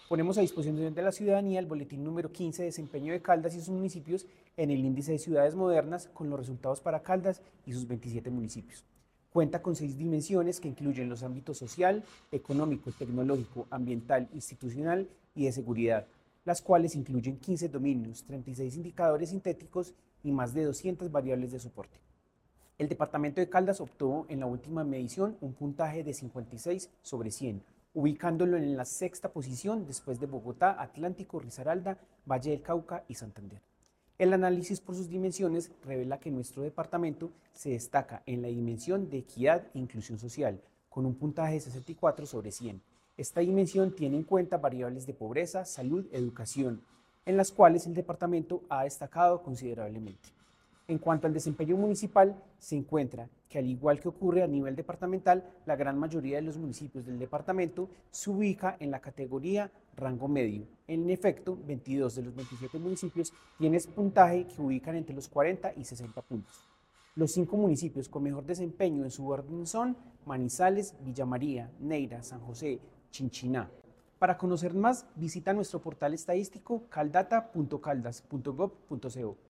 Ponemos a disposición de la ciudadanía el boletín número 15 de desempeño de Caldas y sus municipios en el índice de ciudades modernas con los resultados para Caldas y sus 27 municipios. Cuenta con 6 dimensiones que incluyen los ámbitos social, económico, tecnológico, ambiental, institucional y de seguridad, las cuales incluyen 15 dominios, 36 indicadores sintéticos y más de 200 variables de soporte. El departamento de Caldas obtuvo en la última medición un puntaje de 56 sobre 100, ubicándolo en la sexta posición después de Bogotá, Atlántico, Risaralda, Valle del Cauca y Santander. El análisis por sus dimensiones revela que nuestro departamento se destaca en la dimensión de equidad e inclusión social, con un puntaje de 64 sobre 100. Esta dimensión tiene en cuenta variables de pobreza, salud, educación, en las cuales el departamento ha destacado considerablemente. En cuanto al desempeño municipal, se encuentra que al igual que ocurre a nivel departamental, la gran mayoría de los municipios del departamento se ubica en la categoría rango medio. En efecto, 22 de los 27 municipios tienen puntaje que ubican entre los 40 y 60 puntos. Los 5 municipios con mejor desempeño en su orden son Manizales, Villa María, Neira, San José, Chinchiná. Para conocer más, visita nuestro portal estadístico caldata.caldas.gov.co.